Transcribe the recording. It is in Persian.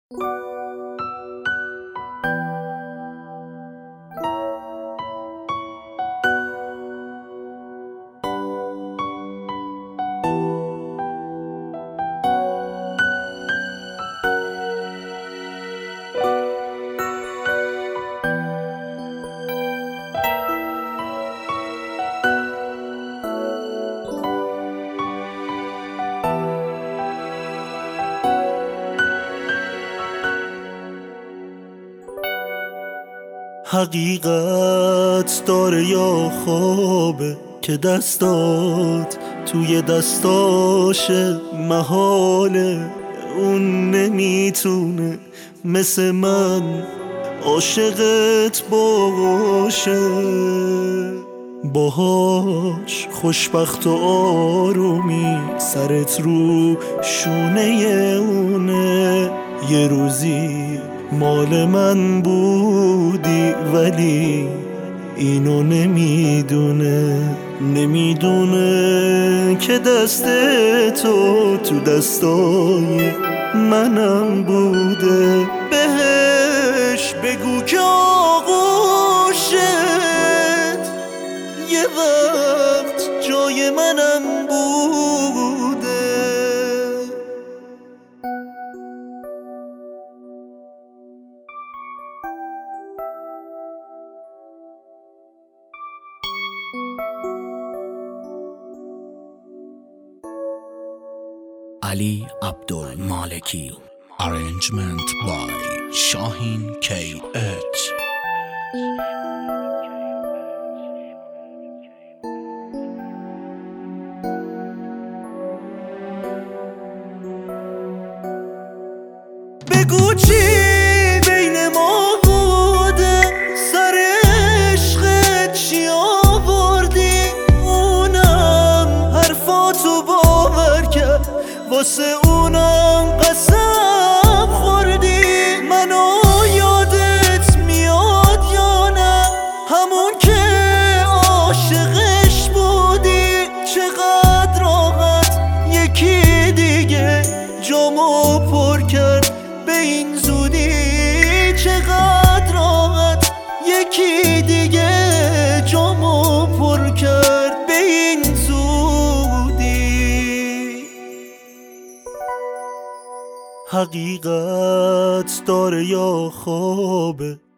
حقیقت داره یا خوابه که دستات توی دستاشه، محاله اون نمیتونه مثل من عاشقت باشه. باهاش خوشبخت و آرومی سرت رو شونه اونه. یه روزی مال من بودی ولی اینو نمیدونه که دست تو دستای منم بوده. بهش بگو که آغوشت یه وقت جای منم بوده. Ali Abdul Maleki. Arrangement by Shahin KH. بگو چی بین ما بوده، سر عشقت چی آوردی؟ اونم حرفاتو باور کرد، واسه اونم قسم خوردی. منو یادت میاد یا نه؟ همون که عاشقش بودی. چقدر راحت یکی دیگه جامو پر کرد به این زودی. چقدر راحت یکی دیگه جامو پر کرد به این زودی. حقیقت داره یا خوابه